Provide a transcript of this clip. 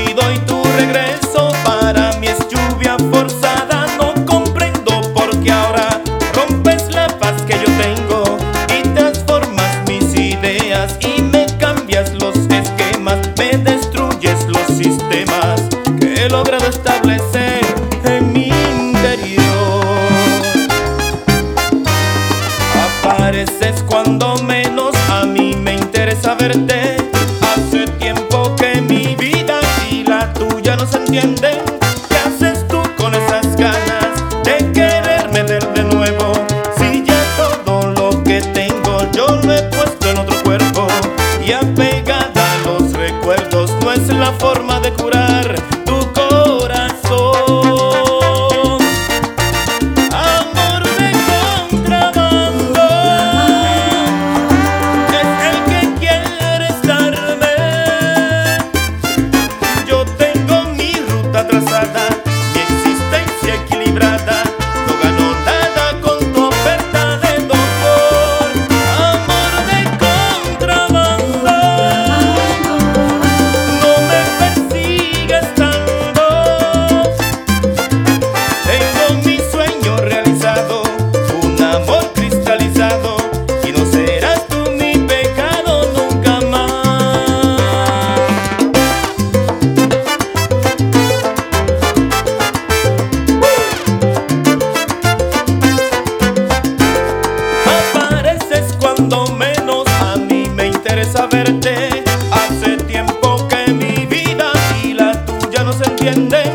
olvido y tu regreso para mí es lluvia forzada. No comprendo por qué ahora rompes la paz que yo tengo y transformas mis ideas y me cambias los esquemas, me destruyes los sistemas que he logrado establecer en mi interior. Apareces cuando menos a mí me interesa verte. Hace tiempo que mi vida y la tuya no se entienden. ¿Qué haces tú con esas ganas de quererme ver de nuevo? Si ya todo lo que tengo yo lo he puesto en otro cuerpo, y apegada a los recuerdos no es la forma de curar tu corazón. Amor de contrabando es el que quieres darme. Yo tengo mi ruta trazada, mi existencia equilibrada. No gano nada con tu oferta de dolor. Amor de contrabando, no me persigas tanto. Tengo mi sueño realizado, un amor cristalizado, y no serás tú mi pecado nunca más. Apareces cuando menos a mí me interesa verte. Hace tiempo que mi vida y la tuya no se entienden.